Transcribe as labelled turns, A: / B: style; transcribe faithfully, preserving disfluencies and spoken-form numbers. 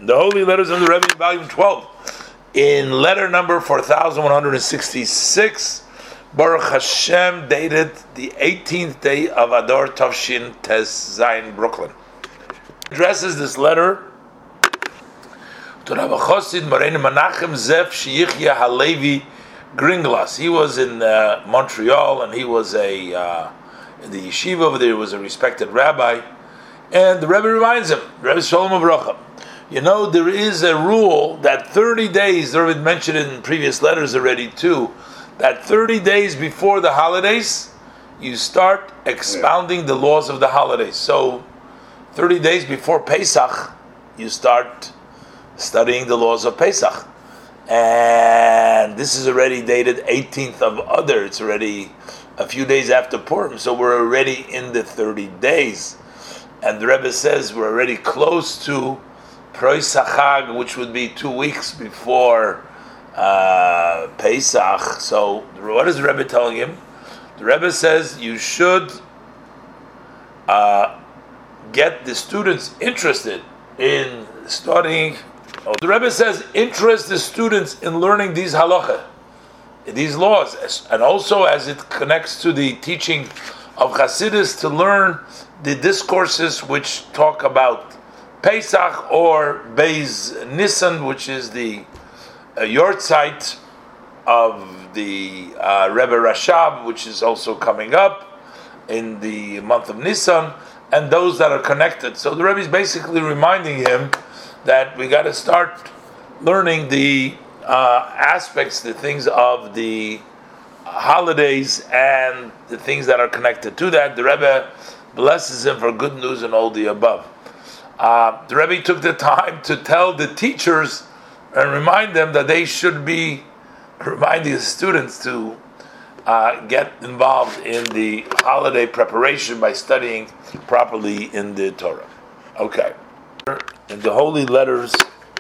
A: The Holy Letters of the Rebbe, volume twelve. In letter number four thousand one hundred sixty-six, Baruch Hashem, dated the eighteenth day of Adar Tavshin Tes Zayin, Brooklyn. Addresses this letter to Rabbi Chosid Moreinu Menachem Zev Sheyichya Halevi Gringlas. He was in uh, Montreal, and he was a uh, in the yeshiva over there. He was a respected rabbi, and the Rebbe reminds him, Rebbe Shalom Avrocha, you know, there is a rule that thirty days, the Rebbe mentioned it in previous letters already too, that thirty days before the holidays, you start expounding the laws of the holidays. So, thirty days before Pesach, you start studying the laws of Pesach. And this is already dated eighteenth of Adar. It's already a few days after Purim, so we're already in the thirty days. And the Rebbe says we're already close to Pesach Chag, which would be two weeks before uh, Pesach. So what is the Rebbe telling him? The Rebbe says you should uh, get the students interested in studying. Oh, the Rebbe says interest the students in learning these halacha, these laws, and also as it connects to the teaching of Chassidus, to learn the discourses which talk about Pesach or Beis Nisan, which is the uh, Yortzeit of the uh, Rebbe Rashab, which is also coming up in the month of Nisan, and those that are connected. So the Rebbe is basically reminding him that we got to start learning the uh, aspects, the things of the holidays and the things that are connected to that. The Rebbe blesses him for good news and all the above. Uh, the Rebbe took the time to tell the teachers and remind them that they should be reminding the students to uh, get involved in the holiday preparation by studying properly in the Torah. Okay. In the Holy Letters